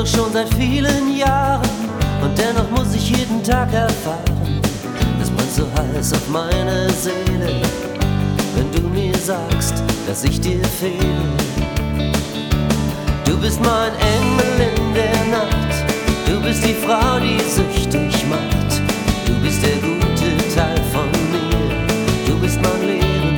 doch schon seit vielen Jahren und dennoch muss ich jeden Tag erfahren, es brennt so heiß auf meine Seele, wenn du mir sagst, dass ich dir fehle. Du bist mein Engel in der Nacht, du bist die Frau, die süchtig macht. Du bist der gute Teil von mir, du bist mein Leben.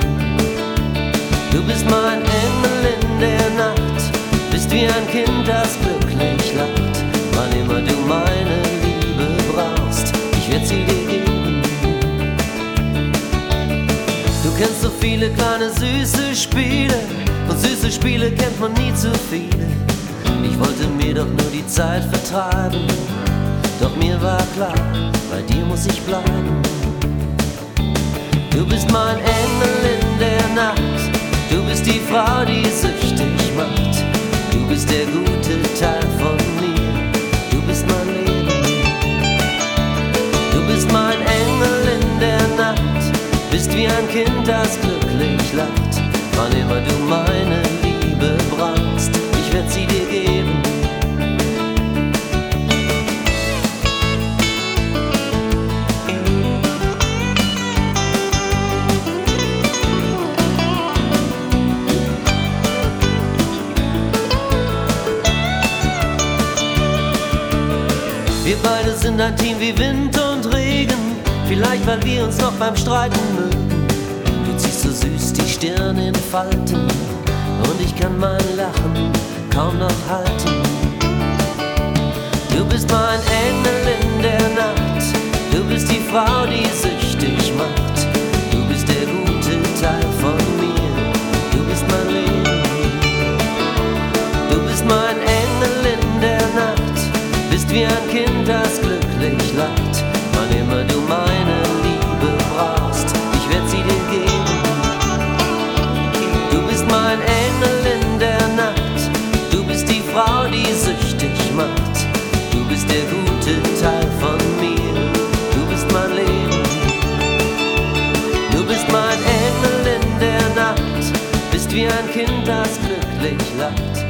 Du bist mein Engel in der Nacht, bist wie ein Kind, das glücklich lacht. Wann immer du meine Liebe brauchst, ich werd sie dir geben. Du kennst so viele kleine süße Spiele, und süße Spiele kennt man nie zu viele. Ich wollte mir doch nur die Zeit vertreiben, doch mir war klar, bei dir muss ich bleiben. Du bist mein Engel in der Nacht, du bist die Frau, die süchtig macht. Du bist der gute Teil von mir, du bist mein Leben. Du bist mein Engel in der Nacht, bist wie ein Kind, das glücklich lacht. Wann immer du meine Liebe brauchst, ich werd sie dir geben. Wir beide sind ein Team wie Wind und Regen, vielleicht weil wir uns noch beim Streiten mögen. Du ziehst so süß die Stirn in Falten und ich kann mein Lachen kaum noch halten. Du bist mein Engel in der Nacht, du bist die Frau, die süchtig macht. Du bist der gute Teil von mir, du bist mein Leben. Du bist mein Engel in der Nacht, bist wie ein Kind, das glücklich lacht. Wann immer du meine Liebe brauchst, ich werd sie dir geben. Du bist mein Engel in der Nacht, du bist die Frau, die süchtig macht. Du bist der gute Teil von mir, du bist mein Leben. Du bist mein Engel in der Nacht, bist wie ein Kind, das glücklich lacht.